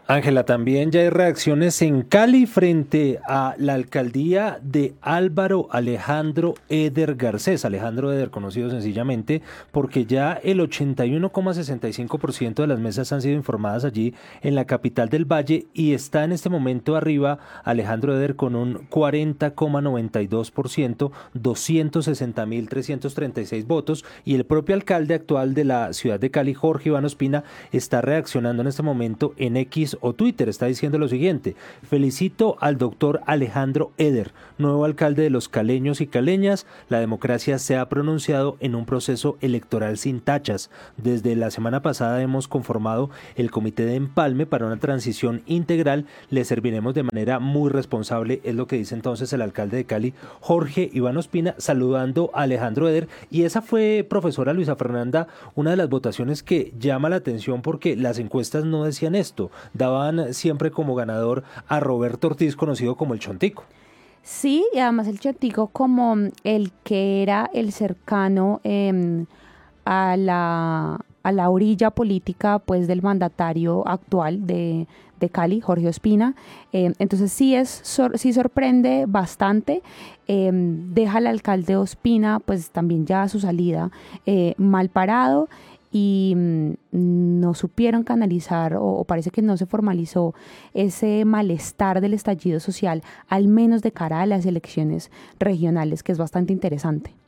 Ángela, también ya hay reacciones en Cali frente a la alcaldía de Álvaro Alejandro Eder Garcés, Alejandro Eder conocido sencillamente, porque ya el 81,65% de las mesas han sido informadas allí en la capital del Valle y está en este momento arriba Alejandro Eder con un 40,92%, 260.336 votos, y el propio alcalde actual de la ciudad de Cali, Jorge Iván Ospina, está reaccionando en este momento en X o Twitter. Está diciendo lo siguiente: felicito al doctor Alejandro Eder, nuevo alcalde de los caleños y caleñas. La democracia se ha pronunciado en un proceso electoral sin tachas. Desde la semana pasada hemos conformado el comité de empalme para una transición integral. Le serviremos de manera muy responsable, es lo que dice entonces el alcalde de Cali, Jorge Iván Ospina, saludando a Alejandro Eder. Y esa fue, profesora Luisa Fernanda, una de las votaciones que llama la atención porque las encuestas no decían esto, daban siempre como ganador a Roberto Ortiz, conocido como el Chontico. Sí, y además el Chontico como el que era el cercano a la orilla política pues del mandatario actual de Cali, Jorge Ospina. Entonces sí sorprende bastante. Deja al alcalde Ospina pues también ya a su salida mal parado, y no supieron canalizar o parece que no se formalizó ese malestar del estallido social, al menos de cara a las elecciones regionales, que es bastante interesante.